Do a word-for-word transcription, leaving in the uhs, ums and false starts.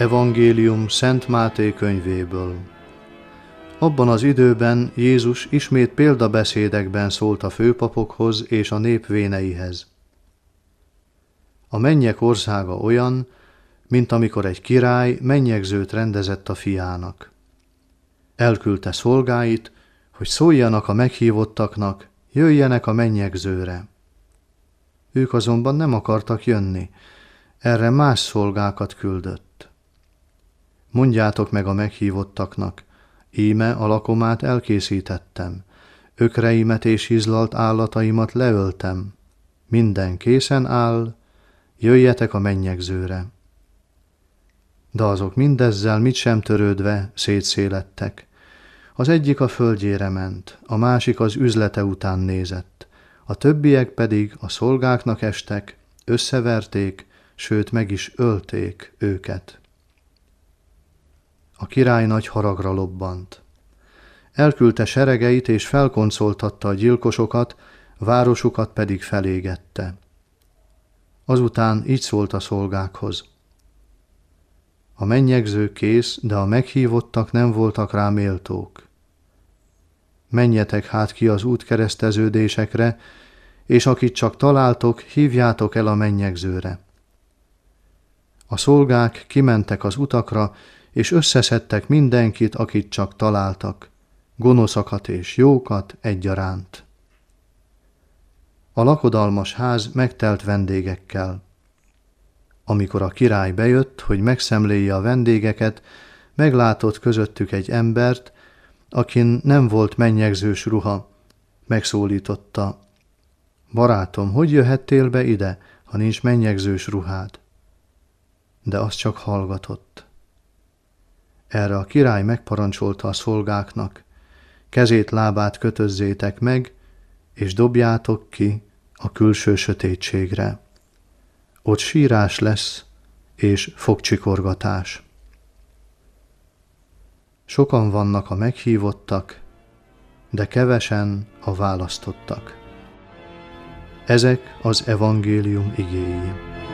Evangélium Szent Máté könyvéből. Abban az időben Jézus ismét példabeszédekben szólt a főpapokhoz és a nép véneihez. A mennyek országa olyan, mint amikor egy király mennyegzőt rendezett a fiának. Elküldte szolgáit, hogy szóljanak a meghívottaknak, jöjjenek a mennyegzőre. Ők azonban nem akartak jönni, erre más szolgákat küldött. Mondjátok meg a meghívottaknak, íme a lakomát elkészítettem, ökreimet és hizlalt állataimat leöltem, minden készen áll, jöjjetek a mennyegzőre. De azok mindezzel mit sem törődve szétszélettek. Az egyik a földjére ment, a másik az üzlete után nézett, a többiek pedig a szolgáknak estek, összeverték, sőt meg is ölték őket. A király nagy haragra lobbant. Elküldte seregeit és felkoncoltatta a gyilkosokat, városukat pedig felégette. Azután így szólt a szolgákhoz. A mennyegző kész, de a meghívottak nem voltak rá méltók. Menjetek hát ki az útkereszteződésekre, és akit csak találtok, hívjátok el a mennyegzőre. A szolgák kimentek az utakra, és összeszedtek mindenkit, akit csak találtak, gonoszakat és jókat egyaránt. A lakodalmas ház megtelt vendégekkel. Amikor a király bejött, hogy megszemlélje a vendégeket, meglátott közöttük egy embert, akin nem volt mennyegzős ruha. Megszólította: Barátom, hogy jöhettél be ide, ha nincs mennyegzős ruhád? De az csak hallgatott. Erre a király megparancsolta a szolgáknak: kezét, lábát kötözzétek meg, és dobjátok ki a külső sötétségre. Ott sírás lesz, és fogcsikorgatás. Sokan vannak a meghívottak, de kevesen a választottak. Ezek az evangélium igéi.